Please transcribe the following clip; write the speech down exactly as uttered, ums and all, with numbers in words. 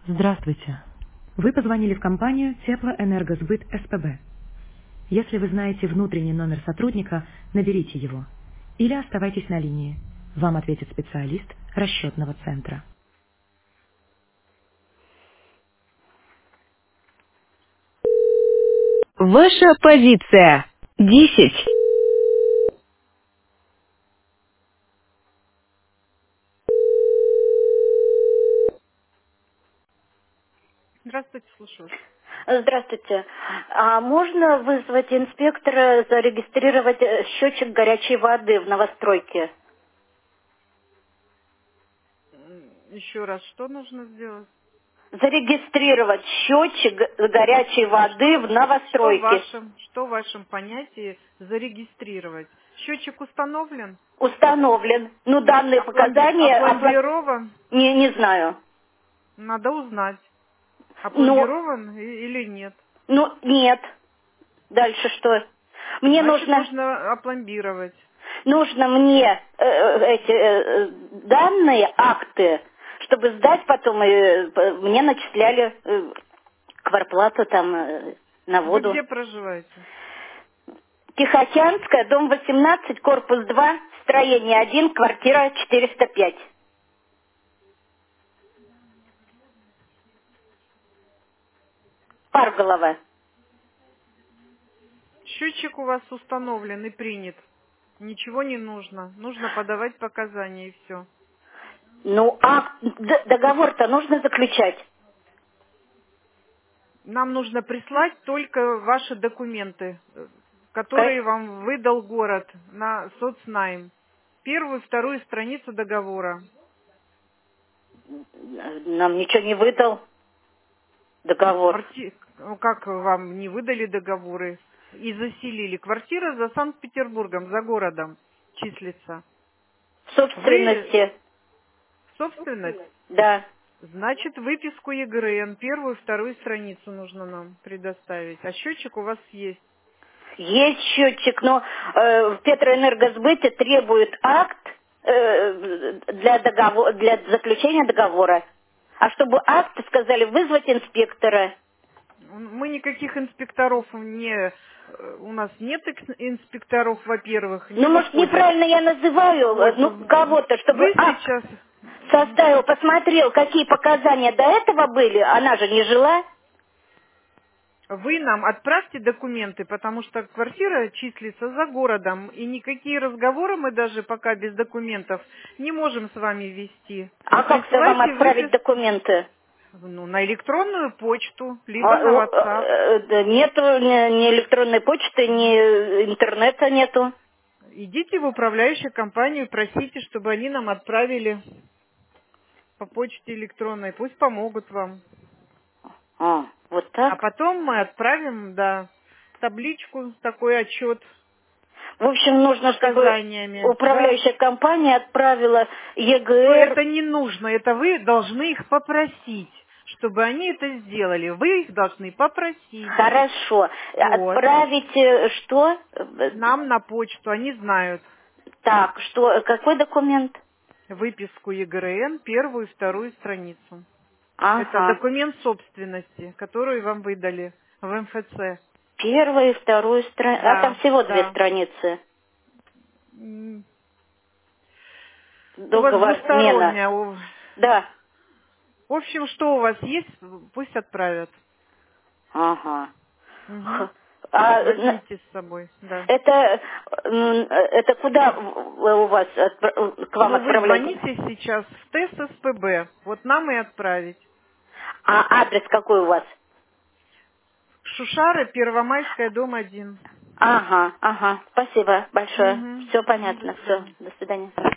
Здравствуйте. Вы позвонили в компанию Теплоэнергосбыт СПБ. Если вы знаете внутренний номер сотрудника, наберите его. Или оставайтесь на линии. Вам ответит специалист расчетного центра. Ваша позиция. Десять. Здравствуйте, слушаю. Здравствуйте. А можно вызвать инспектора, зарегистрировать э, счетчик горячей воды в новостройке? М, Еще раз, что нужно сделать? Зарегистрировать счетчик г- горячей А воды в что, что в новостройке. вашем, что в вашем понятии зарегистрировать? Счетчик установлен? Установлен. Ну, данные Опломби- показания опла- опломбирован? не, не знаю. Надо узнать, Ну, опломбирован и- или нет. ну, нет. Дальше что? Мне Значит, нужно, нужно опломбировать. нужно мне э, э, эти э, э, данные, акты, чтобы сдать потом, и э, п- мне начисляли э, кварплату там э, на Вы воду. где проживаете? Тихоокеанская, дом восемнадцать, корпус два, строение один, квартира четыреста пять. Парголова. Счетчик у вас установлен и принят. Ничего не нужно. Нужно подавать показания и все. Ну, а д- договор-то нужно заключать. Нам нужно прислать только ваши документы, э, Ка- которые вам выдал город на соцнайм. Первую, вторую страницу договора. Нам ничего не выдал договор. Кварти- ну, Как вам не выдали договоры и заселили? Квартира за Санкт-Петербургом, за городом числится. В Вы собственности, собственность? да. Значит, выписку ЕГРН, первую, вторую страницу нужно нам предоставить. А счетчик у вас есть. Есть счетчик, но э, в Петроэнергосбыте требует акт э, для, договор, для заключения договора. А чтобы акт, сказали, вызвать инспектора. Мы никаких инспекторов не... э, У нас нет экс- инспекторов, во-первых, не Ну, может, выходят. неправильно я называю, э, Вот. ну, кого-то, чтобы Вы акт сейчас... составил, посмотрел, какие показания до этого были. Она же не жила. Вы нам отправьте документы, потому что квартира числится за городом, и никакие разговоры мы даже пока без документов не можем с вами вести. А как-то вам Присылайте отправить выписку, документы? ну, на электронную почту, либо А, на э, WhatsApp. э, да нету ни, ни электронной почты, ни интернета нету. Идите в управляющую компанию, просите, чтобы они нам отправили по почте электронной. Пусть помогут вам. А, вот А так. потом мы отправим, да, табличку, такой отчет В общем, с нужно, чтобы показаниями. Да. управляющая компания отправила Но ЕГР. это не нужно, это вы должны их попросить, чтобы они это сделали. Вы их должны попросить. Хорошо. Вот. Отправить э, что? Э, Нам на почту, они знают. Так, что, какой документ? Выписку ЕГРН, первую и вторую страницу. Это Ага. документ собственности, который вам выдали в МФЦ. Первую и вторую страницу. А там Да, всего две да. страницы. М, У вас Договор смена. двусторонняя. У- Да. В общем, что у вас есть, пусть отправят. Ага. Мгм. Х- А н- Возьмите с собой, да. это, м, это куда в- у вас отпра- к вам Ну, вы отправлять? звоните сейчас в ТЭС СПБ. Вот нам и отправить. А адрес какой у вас? Шушары, Первомайская, дом один. Ага, ага. Спасибо большое. Угу. Все До понятно. Все. свидания. До свидания.